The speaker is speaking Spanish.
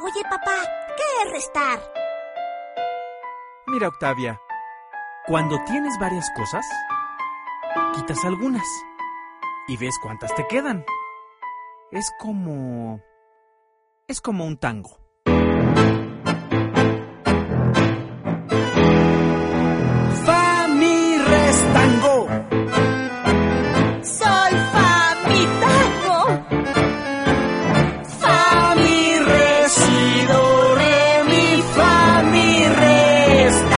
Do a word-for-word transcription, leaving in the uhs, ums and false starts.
Oye, papá, ¿qué es restar? Mira, Octavia, cuando tienes varias cosas, quitas algunas y ves cuántas te quedan. Es como... es como un tango.